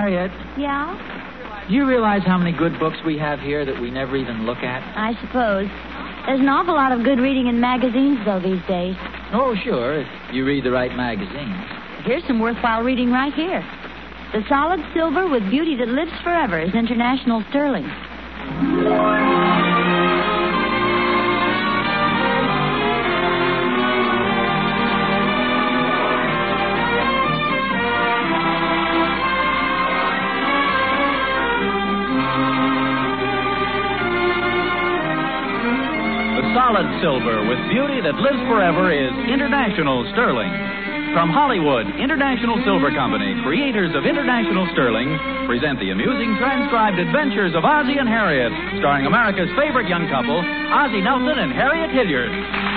Harriet, Yeah? do you realize how many good books we have here that we never even look at? I suppose. There's an awful lot of good reading in magazines, though, these days. Oh, sure, if you read the right magazines. Here's some worthwhile reading right here. The Solid Silver with Beauty That Lives Forever is International Sterling. Solid Silver with Beauty That Lives Forever is International Sterling. From Hollywood, International Silver Company, creators of International Sterling, present the amusing transcribed adventures of Ozzie and Harriet, starring America's favorite young couple, Ozzie Nelson and Harriet Hilliard.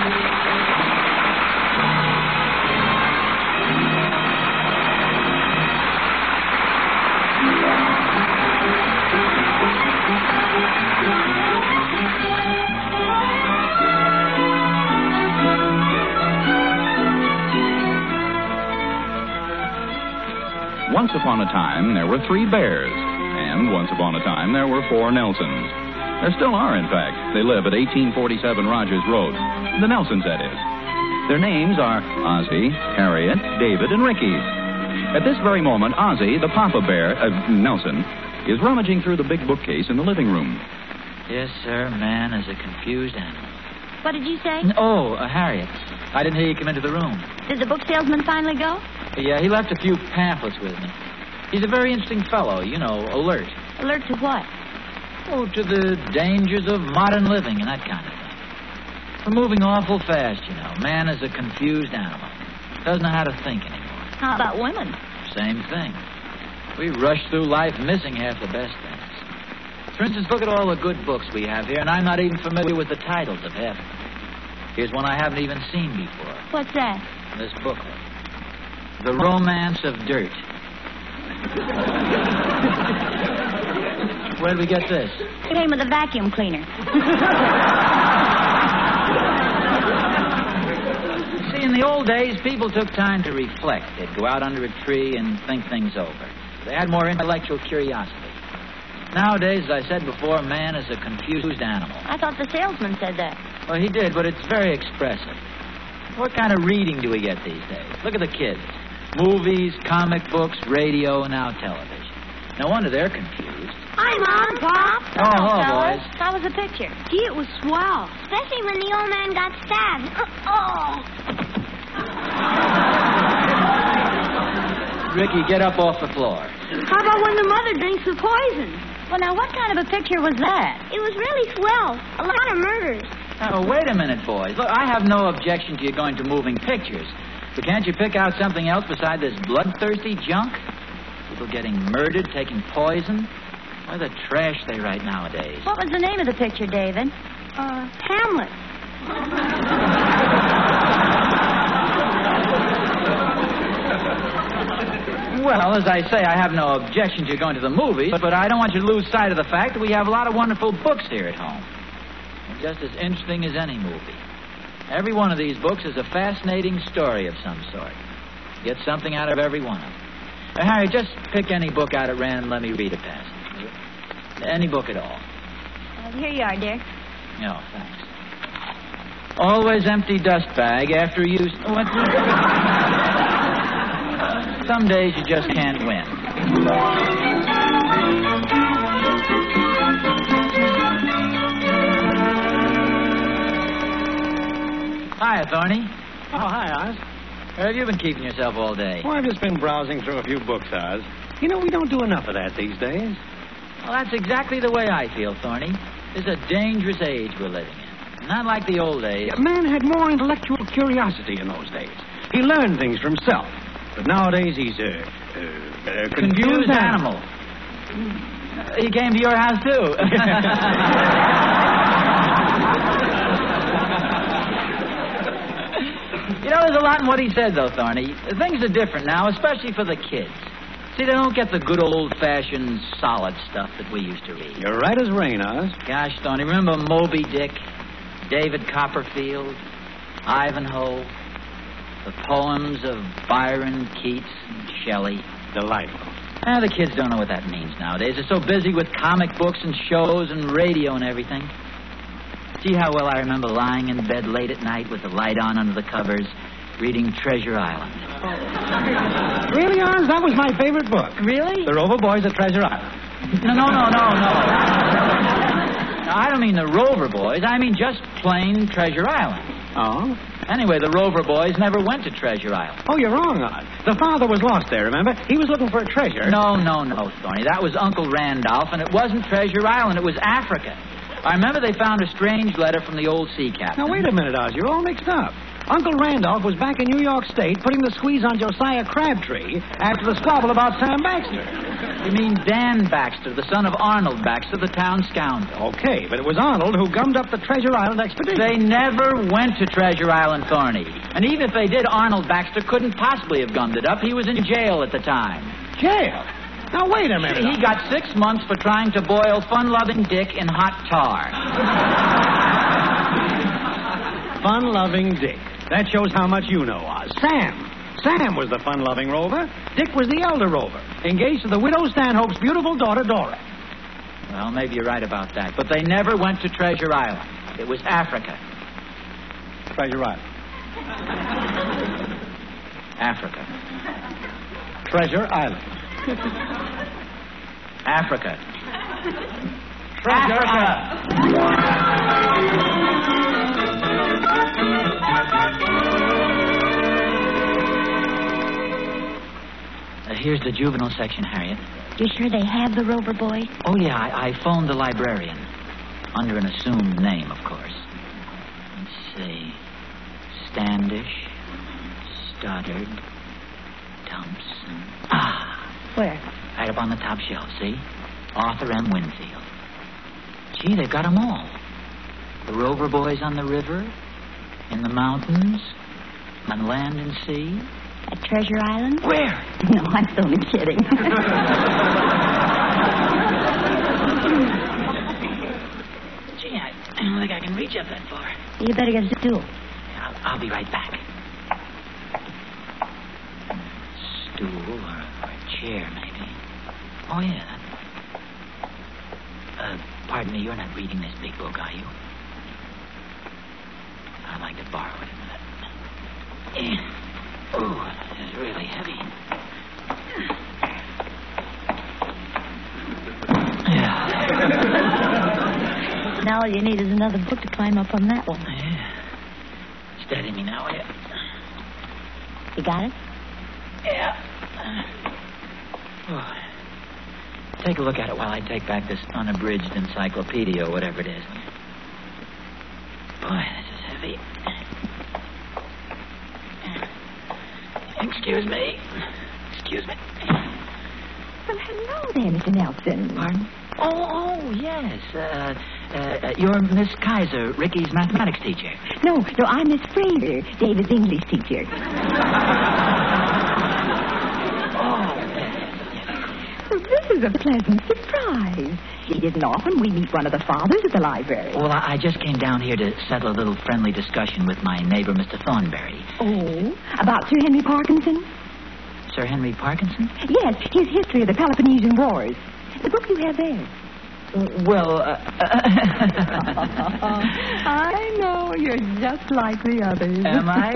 Once upon a time, there were 3 bears, and once upon a time, there were 4 Nelsons. There still are, in fact. They live at 1847 Rogers Road. The Nelsons, that is. Their names are Ozzie, Harriet, David, and Ricky. At this very moment, Ozzie, the Papa Bear, Nelson, is rummaging through the big bookcase in the living room. Yes, sir, man is a confused animal. What did you say? Oh, Harriet, I didn't hear you come into the room. Did the book salesman finally go? Yeah, he left a few pamphlets with me. He's a very interesting fellow, you know, alert. Alert to what? Oh, to the dangers of modern living and that kind of thing. We're moving awful fast, you know. Man is a confused animal. Doesn't know how to think anymore. How about women? Same thing. We rush through life missing half the best things. For instance, look at all the good books we have here, and I'm not even familiar with the titles of half of them. Here's one I haven't even seen before. What's that? This booklet. The Romance of Dirt. Where'd we get this? It came with a vacuum cleaner. See, in the old days, people took time to reflect. They'd go out under a tree and think things over. They had more intellectual curiosity. Nowadays, as I said before, man is a confused animal. I thought the salesman said that. Well, he did, but it's very expressive. What kind of reading do we get these days? Look at the kids. Movies, comic books, radio, and now television. No wonder they're confused. Hi, Mom. Pop. Oh, hello, boys. How was the picture? Gee, it was swell. Especially when the old man got stabbed. Ricky, get up off the floor. How about when the mother drinks the poison? Well, now, what kind of a picture was that? It was really swell. A lot of murders. Oh, wait a minute, boys. Look, I have no objection to you going to moving pictures. But can't you pick out something else beside this bloodthirsty junk? People getting murdered, taking poison. Why the trash they write nowadays? What was the name of the picture, David? Hamlet. Well, as I say, I have no objection to you going to the movies, but I don't want you to lose sight of the fact that we have a lot of wonderful books here at home. They're just as interesting as any movie. Every one of these books is a fascinating story of some sort. You get something out of every one of them. Harry, just pick any book out at random and let me read a passage. Any book at all. Here you are, dear. No, thanks. Always empty dust bag after use. Some days you just can't win. Hiya, Thorny. Oh, hi, Oz. Where have you been keeping yourself all day? Well, I've just been browsing through a few books, Oz. You know, we don't do enough of that these days. Well, that's exactly the way I feel, Thorny. It's a dangerous age we're living in. Not like the old days. Yeah, man had more intellectual curiosity in those days. He learned things for himself. But nowadays he's a confused animal. He came to your house, too. You know, there's a lot in what he said, though, Thorny. Things are different now, especially for the kids. See, they don't get the good old-fashioned solid stuff that we used to read. You're right as rain, Oz. Gosh, Thorny, remember Moby Dick, David Copperfield, Ivanhoe, the poems of Byron, Keats, and Shelley? Delightful. The kids don't know what that means nowadays. They're so busy with comic books and shows and radio and everything. See how well I remember lying in bed late at night with the light on under the covers, reading Treasure Island. Really, Oz? That was my favorite book. Really? The Rover Boys at Treasure Island. No. I don't mean the Rover Boys. I mean just plain Treasure Island. Oh? Anyway, the Rover Boys never went to Treasure Island. Oh, you're wrong, Oz. The father was lost there, remember? He was looking for a treasure. No, Thorny. That was Uncle Randolph, and it wasn't Treasure Island. It was Africa. I remember they found a strange letter from the old sea captain. Now, wait a minute, Oz. You're all mixed up. Uncle Randolph was back in New York State putting the squeeze on Josiah Crabtree after the squabble about Sam Baxter. You mean Dan Baxter, the son of Arnold Baxter, the town scoundrel. Okay, but it was Arnold who gummed up the Treasure Island expedition. They never went to Treasure Island, Thorny. And even if they did, Arnold Baxter couldn't possibly have gummed it up. He was in jail at the time. Jail? Now, wait a minute. He got 6 months for trying to boil fun-loving Dick in hot tar. Fun-loving Dick. That shows how much you know, Oz. Sam was the fun-loving rover. Dick was the elder rover, engaged to the widow Stanhope's beautiful daughter, Dora. Well, maybe you're right about that. But they never went to Treasure Island. It was Africa. Treasure Island. Africa. Treasure Island. Africa. Treasure Island. Here's the juvenile section, Harriet. You sure they have the Rover Boys? Oh, yeah, I phoned the librarian. Under an assumed name, of course. Let's see. Standish, Stoddard, Thompson. Where? Right up on the top shelf, see? Arthur M. Winfield. Gee, they've got 'em all. The Rover Boys on the river, in the mountains, on land and sea. At Treasure Island? Where? No, I'm only kidding. Gee, I don't think I can reach up that far. You better get a stool. I'll be right back. Stool or a chair, maybe. Oh, yeah. Pardon me, you're not reading this big book, are you? I'd like to borrow it a minute. Oh, this is really heavy. Yeah. Now all you need is another book to climb up on that one. Yeah. Steady me now, will you? You got it? Yeah. Oh. Take a look at it while I take back this unabridged encyclopedia or whatever it is. Boy, this is heavy. Excuse me. Well, hello there, Mr. Nelson. Pardon? Oh, yes. You're Miss Kaiser, Ricky's mathematics teacher. No, I'm Miss Fraser, David's English teacher. Well, this is a pleasant surprise. It isn't often we meet one of the fathers at the library. Well, I just came down here to settle a little friendly discussion with my neighbor, Mr. Thornberry. Oh, about Sir Henry Parkinson? Sir Henry Parkinson? Yes, his history of the Peloponnesian Wars. The book you have there. Well, I know, you're just like the others. Am I?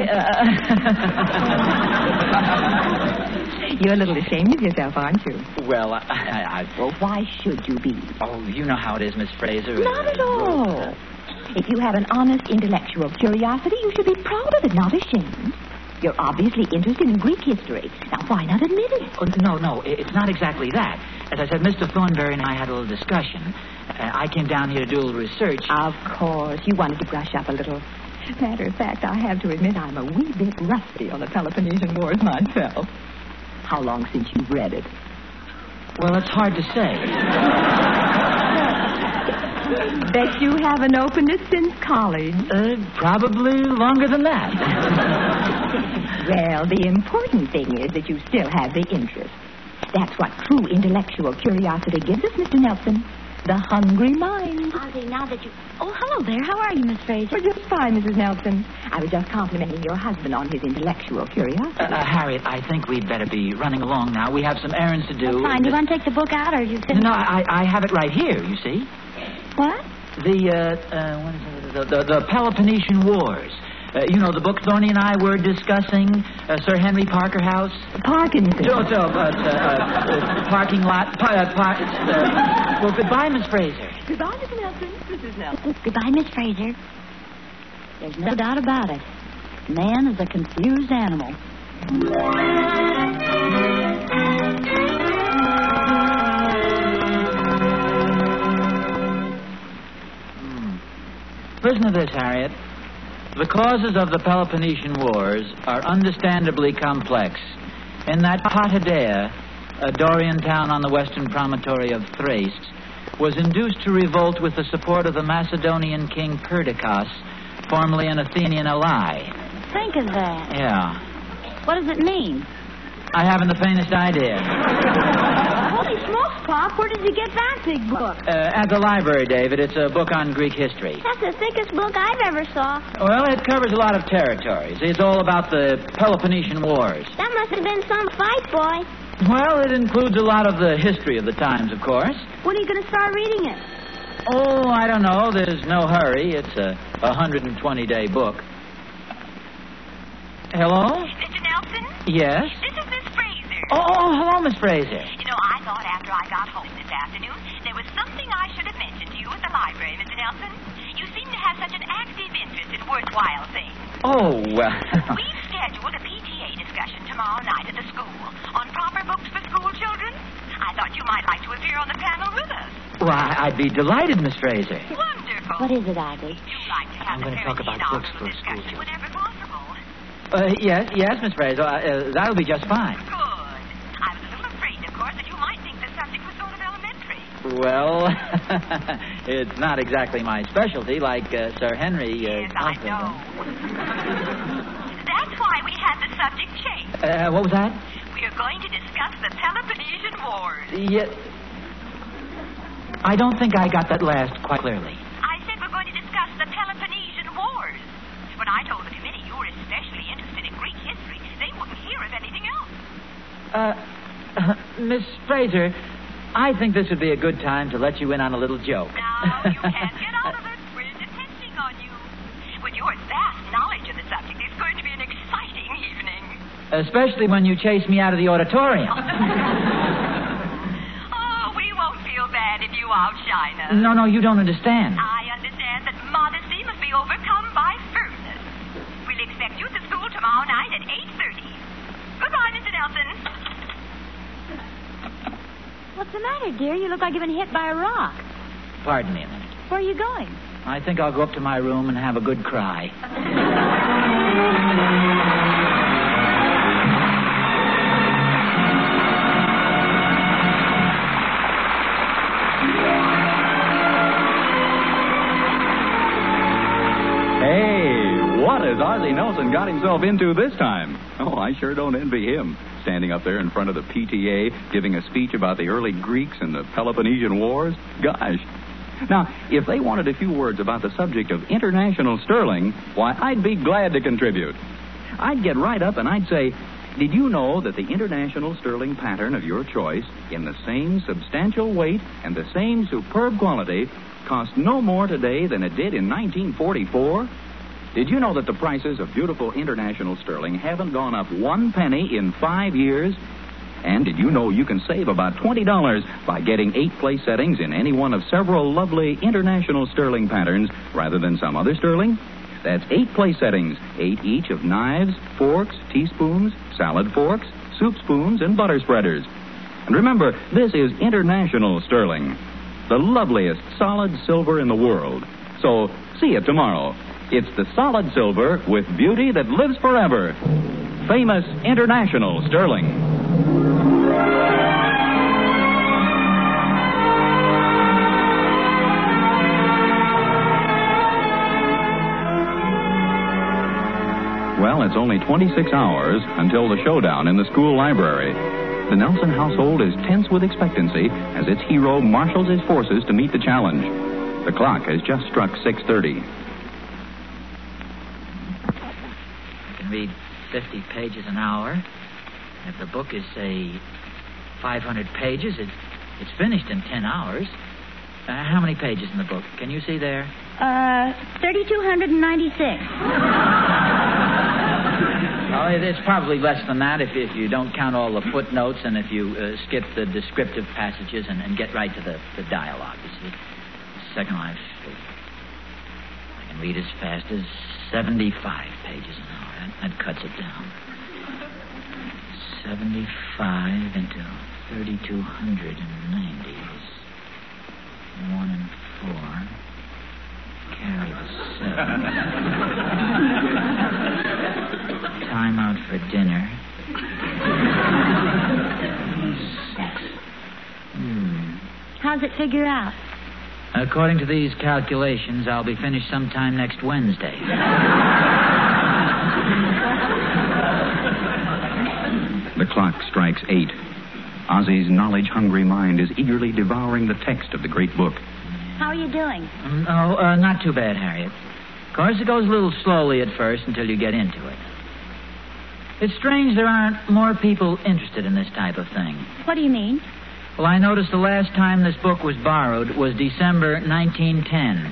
You're a little ashamed of yourself, aren't you? Well, Well, why should you be? Oh, you know how it is, Miss Fraser. Not at all. If you have an honest intellectual curiosity, you should be proud of it, not ashamed. You're obviously interested in Greek history. Now, why not admit it? Oh, no, it's not exactly that. As I said, Mr. Thornberry and I had a little discussion. I came down here to do a little research. Of course. You wanted to brush up a little. Matter of fact, I have to admit I'm a wee bit rusty on the Peloponnesian Wars myself. How long since you've read it? Well, it's hard to say. Bet you haven't opened it since college. Probably longer than that. Well, the important thing is that you still have the interest. That's what true intellectual curiosity gives us, Mr. Nelson. The Hungry Mind. Ozzie, now that you... Oh, hello there. How are you, Miss Fraser? Oh, just fine, Mrs. Nelson. I was just complimenting your husband on his intellectual curiosity. Harriet, I think we'd better be running along now. We have some errands to do. That's fine. Do you want to take the book out, or you sitting... No, I have it right here, you see. What? The Peloponnesian Wars. You know, the book Thorny and I were discussing, Sir Henry Parker House. Parkinson. Parking lot. Well, goodbye, Miss Fraser. Goodbye, Mrs. Nelson. Mrs. Nelson. Goodbye, Miss Fraser. There's no doubt about it. Man is a confused animal. Listen to this, Harriet. The causes of the Peloponnesian Wars are understandably complex. In that Potidea, a Dorian town on the western promontory of Thrace, was induced to revolt with the support of the Macedonian king Perdiccas, formerly an Athenian ally. Think of that. Yeah. What does it mean? I haven't the faintest idea. Holy smokes, Pop. Where did you get that big book? At the library, David. It's a book on Greek history. That's the thickest book I've ever saw. Well, it covers a lot of territories. It's all about the Peloponnesian Wars. That must have been some fight, boy. Well, it includes a lot of the history of the times, of course. When are you going to start reading it? Oh, I don't know. There's no hurry. It's a 120-day book. Hello? Mr. Nelson? Yes? This is Miss Fraser. Oh, hello, Miss Fraser. You know, I thought after I got home this afternoon, there was something I should have mentioned to you at the library, Mr. Nelson. You seem to have such an active interest in worthwhile things. Oh, well... We've scheduled a PTA discussion tomorrow night at the school on proper books for school children. I thought you might like to appear on the panel with us. Well, I'd be delighted, Miss Fraser. Wonderful. What is it, Ivy? You'd like to have I'm the going to talk about books for discussion school children. whenever possible. Yes, Miss Fraser. That'll be just fine. Good. I was a little afraid, of course, that you might think the subject was sort of elementary. Well, it's not exactly my specialty, like Sir Henry. Yes, I know. That's why we had the subject changed. What was that? We are going to discuss the Peloponnesian Wars. Yeah. I don't think I got that last quite clearly. I said we're going to discuss the Peloponnesian Wars. When I told the committee you were especially interested in Greek history, they wouldn't hear of anything else. Miss Fraser, I think this would be a good time to let you in on a little joke. Now, you can't get out of it. We're depending on you. With your vast knowledge of the subject, it's going to be an exciting evening. Especially when you chase me out of the auditorium. Oh, we won't feel bad if you outshine us. No, you don't understand. I understand that modesty must be overcome by firmness. We'll expect you at the school tomorrow night at 8:30. Goodbye, Mr. Nelson. What's the matter, dear? You look like you've been hit by a rock. Pardon me a minute. Where are you going? I think I'll go up to my room and have a good cry. What has Ozzie Nelson got himself into this time? Oh, I sure don't envy him. Standing up there in front of the PTA, giving a speech about the early Greeks and the Peloponnesian Wars. Gosh. Now, if they wanted a few words about the subject of international sterling, why, I'd be glad to contribute. I'd get right up and I'd say, did you know that the international sterling pattern of your choice, in the same substantial weight and the same superb quality, costs no more today than it did in 1944? Did you know that the prices of beautiful international sterling haven't gone up 1 penny in 5 years? And did you know you can save about $20 by getting 8 place settings in any one of several lovely international sterling patterns rather than some other sterling? That's 8 place settings, 8 each of knives, forks, teaspoons, salad forks, soup spoons, and butter spreaders. And remember, this is international sterling, the loveliest solid silver in the world. So see it tomorrow. It's the solid silver with beauty that lives forever. Famous international sterling. Well, it's only 26 hours until the showdown in the school library. The Nelson household is tense with expectancy as its hero marshals his forces to meet the challenge. The clock has just struck 6:30. I can read 50 pages an hour. If the book is, say, 500 pages, it's finished in 10 hours. How many pages in the book? Can you see there? 3,296. Oh, it's probably less than that if you don't count all the footnotes and if you skip the descriptive passages and get right to the dialogue, you see. Second line. I can read as fast as 75 pages an hour. That cuts it down. 75 into 3,290 is 1 and 4. Carry the 7. Time out for dinner. 6. How's it figure out? According to these calculations, I'll be finished sometime next Wednesday. The clock strikes 8. Ozzy's knowledge-hungry mind is eagerly devouring the text of the great book. How are you doing? Not too bad, Harriet. Of course, it goes a little slowly at first until you get into it. It's strange there aren't more people interested in this type of thing. What do you mean? Well, I noticed the last time this book was borrowed was December 1910.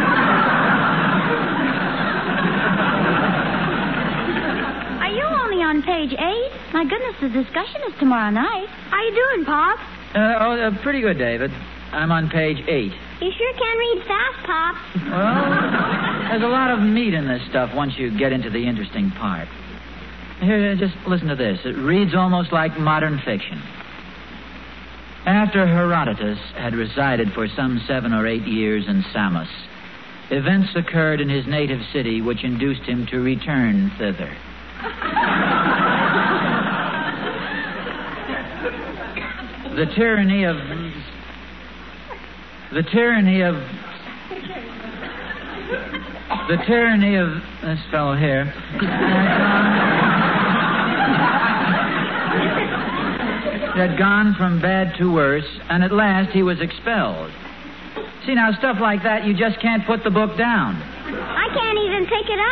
Are you only on page 8? My goodness, the discussion is tomorrow night. How you doing, Pop? Pretty good, David. I'm on page 8. You sure can read fast, Pop. Well, there's a lot of meat in this stuff once you get into the interesting part. Here, just listen to this. It reads almost like modern fiction. After Herodotus had resided for some 7 or 8 years in Samos, events occurred in his native city which induced him to return thither. The tyranny of this fellow here had gone from bad to worse, and at last he was expelled. See, now, stuff like that, you just can't put the book down. I can't even pick it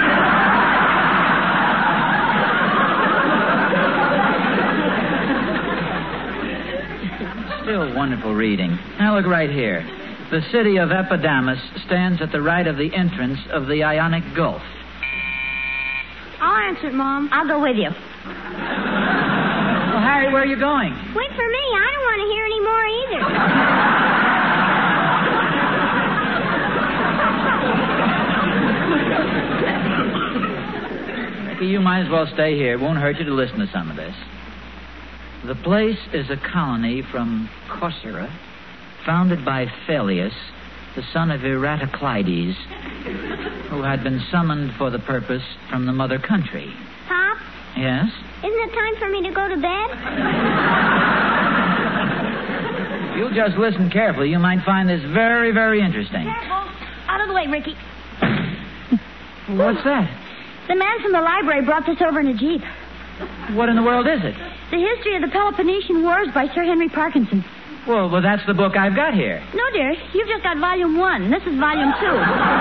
up. Still wonderful reading. Now, look right here. The city of Epidamnus stands at the right of the entrance of the Ionic Gulf. I'll answer it, Mom. I'll go with you. Well, Harry, where are you going? Wait for me. I don't want to hear any more either. Mickey, you might as well stay here. It won't hurt you to listen to some of this. The place is a colony from Corcyra, founded by Phyleus, the son of Eratocleides, who had been summoned for the purpose from the mother country. Pop? Yes? Isn't it time for me to go to bed? If you'll just listen carefully, you might find this very, very interesting. Careful. Out of the way, Ricky. What's that? The man from the library brought this over in a jeep. What in the world is it? The History of the Peloponnesian Wars by Sir Henry Parkinson. Well, that's the book I've got here. No, dear. You've just got volume 1. This is volume 2.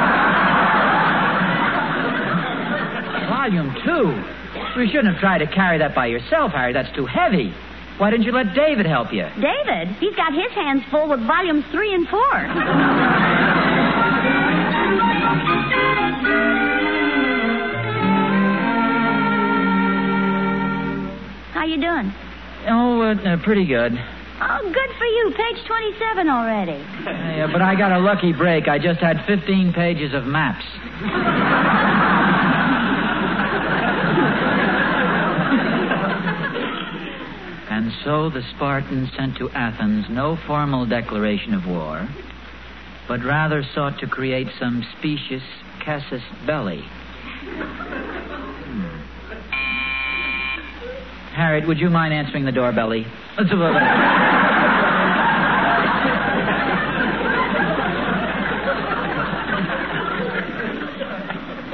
Volume 2? You shouldn't have tried to carry that by yourself, Harry. That's too heavy. Why didn't you let David help you? David? He's got his hands full with volumes 3 and 4. How you doing? Oh, pretty good. Oh, good for you. Page 27 already. Yeah, but I got a lucky break. I just had 15 pages of maps. And so the Spartans sent to Athens no formal declaration of war, but rather sought to create some specious casus belli. Harriet, would you mind answering the doorbell?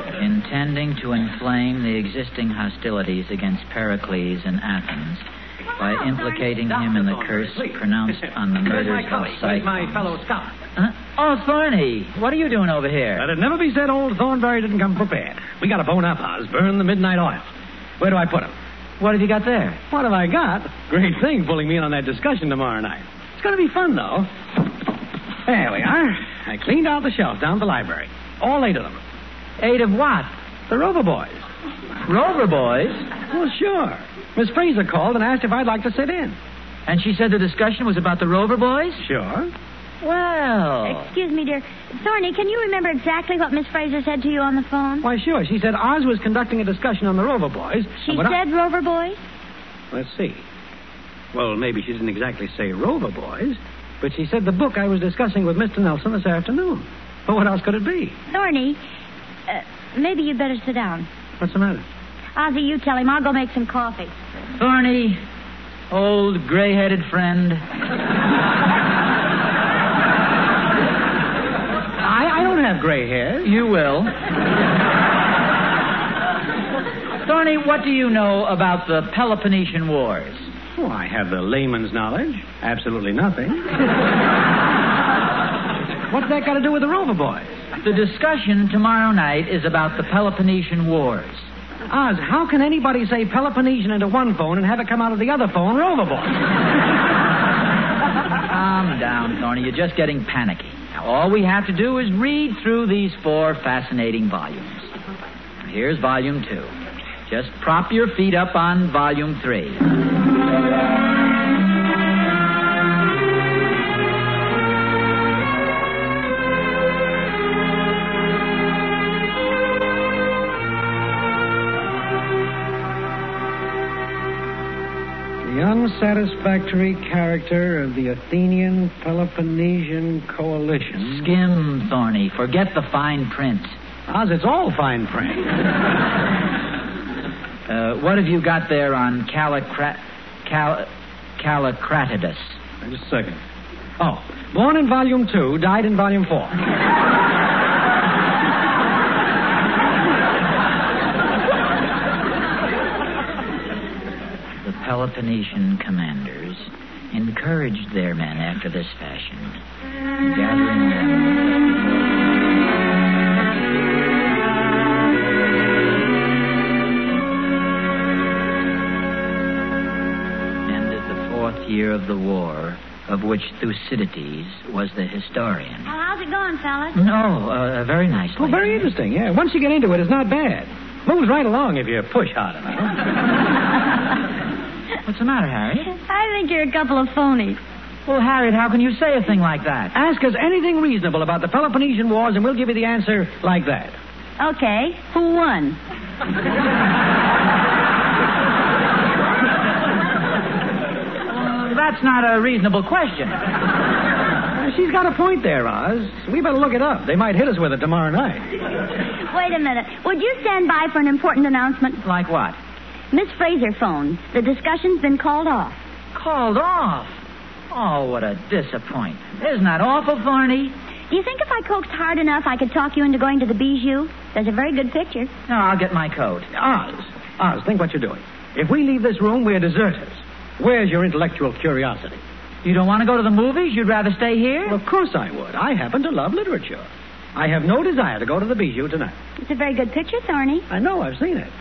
Intending to inflame the existing hostilities against Pericles in Athens, by implicating him in the curse pronounced on the murders of Where's my fellow scholar? Oh, Thorny, what are you doing over here? Let it never be said old Thornberry didn't come prepared. We got to bone up, Oz. Burn the midnight oil. Where do I put him? What have you got there? What have I got? Great thing pulling me in on that discussion tomorrow night. It's going to be fun, though. There we are. I cleaned out the shelf down at the library. All 8 of them. 8 of what? The Rover Boys. Rover Boys? Well, sure. Miss Fraser called and asked if I'd like to sit in. And she said the discussion was about the Rover Boys? Sure. Well... Excuse me, dear. Thorny, can you remember exactly what Miss Fraser said to you on the phone? Why, sure. She said Oz was conducting a discussion on the Rover Boys. She said Rover Boys? Let's see. Well, maybe she didn't exactly say Rover Boys, but she said the book I was discussing with Mr. Nelson this afternoon. Well, what else could it be? Thorny, maybe you'd better sit down. What's the matter? Ozzy, you tell him. I'll go make some coffee. Thorny, old gray-headed friend. I don't have gray hair. You will. Thorny, what do you know about the Peloponnesian Wars? Oh, I have the layman's knowledge. Absolutely nothing. What's that got to do with the Rover Boys? The discussion tomorrow night is about the Peloponnesian Wars. Oz, how can anybody say Peloponnesian into one phone and have it come out of the other phone Rover Boys? Calm down, Thorny. You're just getting panicky. Now, all we have to do is read through these 4 fascinating volumes. Here's Volume 2. Just prop your feet up on Volume 3. The unsatisfactory character of the Athenian Peloponnesian coalition. Skim, Thorny. Forget the fine print. Oz, it's all fine print. What have you got there on Callicratidas? Just a second. Oh, born in Volume 2, died in Volume 4. The Peloponnesian commanders encouraged their men after this fashion, gathering them... year of the war, of which Thucydides was the historian. Well, how's it going, fellas? No, very nicely. Oh, very interesting, yeah. Once you get into it, it's not bad. Moves right along if you push hard enough. What's the matter, Harriet? I think you're a couple of phonies. Well, Harriet, how can you say a thing like that? Ask us anything reasonable about the Peloponnesian Wars, and we'll give you the answer like that. Okay. Who won? That's not a reasonable question. She's got a point there, Oz. We better look it up. They might hit us with it tomorrow night. Wait a minute. Would you stand by for an important announcement? Like what? Miss Fraser phoned. The discussion's been called off. Called off? Oh, what a disappointment. Isn't that awful, Thorny? Do you think if I coaxed hard enough, I could talk you into going to the Bijou? There's a very good picture. No, I'll get my coat. Oz, think what you're doing. If we leave this room, we're deserters. Where's your intellectual curiosity? You don't want to go to the movies? You'd rather stay here? Well, of course I would. I happen to love literature. I have no desire to go to the Bijou tonight. It's a very good picture, Thorny. I know. I've seen it.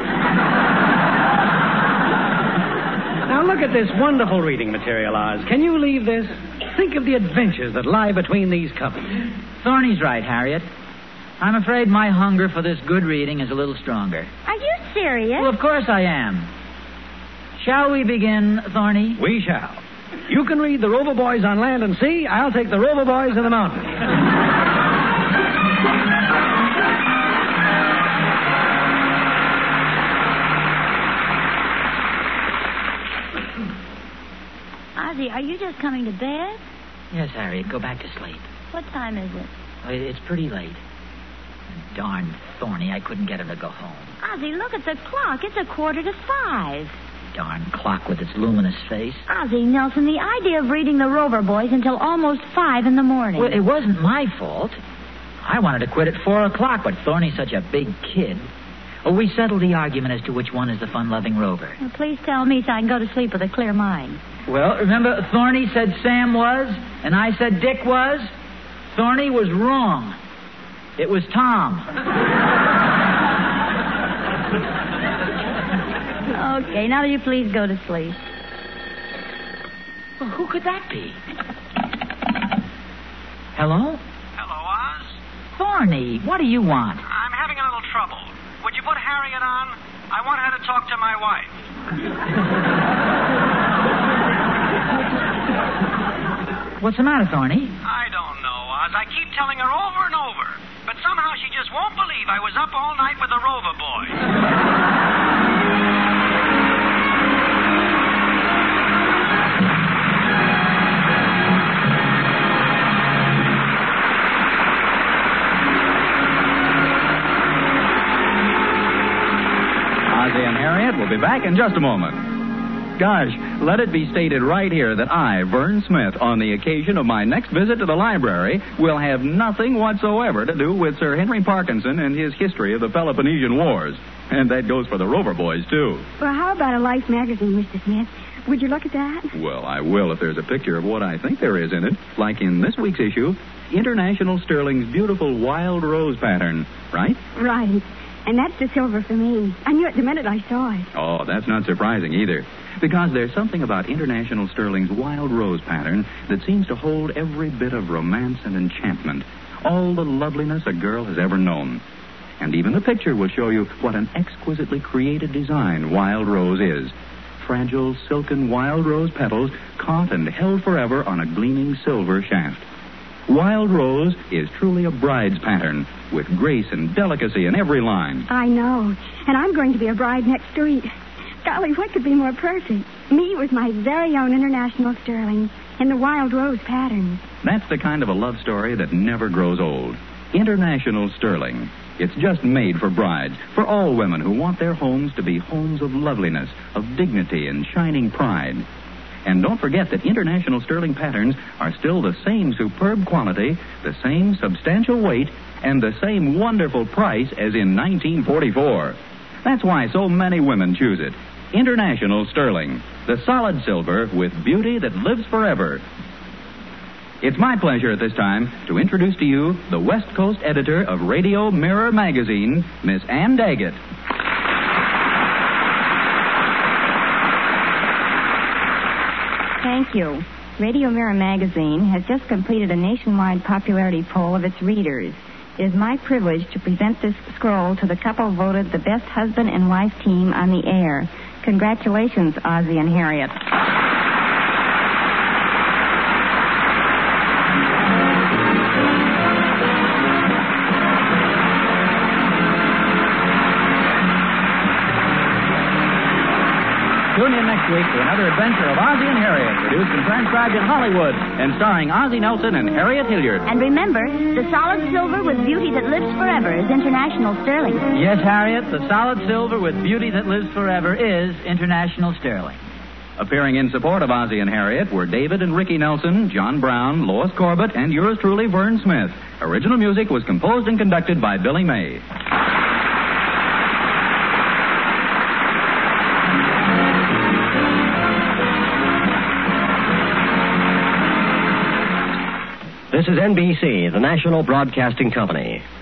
Now, look at this wonderful reading material, Oz. Can you leave this? Think of the adventures that lie between these covers. Thorny's right, Harriet. I'm afraid my hunger for this good reading is a little stronger. Are you serious? Well, of course I am. Shall we begin, Thorny? We shall. You can read the Rover Boys on land and sea. I'll take the Rover Boys in the mountains. Ozzy, are you just coming to bed? Yes, Harriet. Go back to sleep. What time is it? It's pretty late. Darn Thorny, I couldn't get him to go home. Ozzy, look at the clock. It's 5:15. Darn clock with its luminous face. Ozzy Nelson, the idea of reading the Rover Boys until almost 5 in the morning. Well, it wasn't my fault. I wanted to quit at 4 o'clock, but Thorny's such a big kid. Or we settled the argument as to which one is the fun-loving rover. Well, please tell me so I can go to sleep with a clear mind. Well, remember Thorny said Sam was, and I said Dick was? Thorny was wrong. It was Tom. Okay, now will you please go to sleep? Well, who could that be? Hello? Hello, Oz. Thorny, what do you want? I'm having a little trouble. Would you put Harriet on? I want her to talk to my wife. What's the matter, Thorny? I don't know, Oz. I keep telling her over and over. But somehow she just won't believe I was up all night with the Rover boys. Ozzie and Harriet will be back in just a moment. Gosh, let it be stated right here that I, Vern Smith, on the occasion of my next visit to the library, will have nothing whatsoever to do with Sir Henry Parkinson and his history of the Peloponnesian Wars. And that goes for the Rover boys, too. Well, how about a Life magazine, Mr. Smith? Would you look at that? Well, I will if there's a picture of what I think there is in it. Like in this week's issue, International Sterling's beautiful wild rose pattern, right? Right. And that's the silver for me. I knew it the minute I saw it. Oh, that's not surprising either. Because there's something about International Sterling's wild rose pattern that seems to hold every bit of romance and enchantment. All the loveliness a girl has ever known. And even the picture will show you what an exquisitely created design wild rose is. Fragile, silken wild rose petals caught and held forever on a gleaming silver shaft. Wild rose is truly a bride's pattern, with grace and delicacy in every line. I know. And I'm going to be a bride next week. Golly, what could be more perfect? Me with my very own International Sterling in the wild rose pattern. That's the kind of a love story that never grows old. International Sterling. It's just made for brides, for all women who want their homes to be homes of loveliness, of dignity and shining pride. And don't forget that International Sterling patterns are still the same superb quality, the same substantial weight, and the same wonderful price as in 1944. That's why so many women choose it. International Sterling, the solid silver with beauty that lives forever. It's my pleasure at this time to introduce to you the West Coast editor of Radio Mirror magazine, Miss Ann Daggett. Thank you. Radio Mirror magazine has just completed a nationwide popularity poll of its readers. It is my privilege to present this scroll to the couple voted the best husband and wife team on the air. Congratulations, Ozzie and Harriet. Tune in next week to another adventure of Ozzie and Harriet, produced and transcribed in Hollywood, and starring Ozzie Nelson and Harriet Hilliard. And remember, the solid silver with beauty that lives forever is International Sterling. Yes, Harriet, the solid silver with beauty that lives forever is International Sterling. Appearing in support of Ozzie and Harriet were David and Ricky Nelson, John Brown, Lois Corbett, and yours truly, Vern Smith. Original music was composed and conducted by Billy May. This is NBC, the National Broadcasting Company.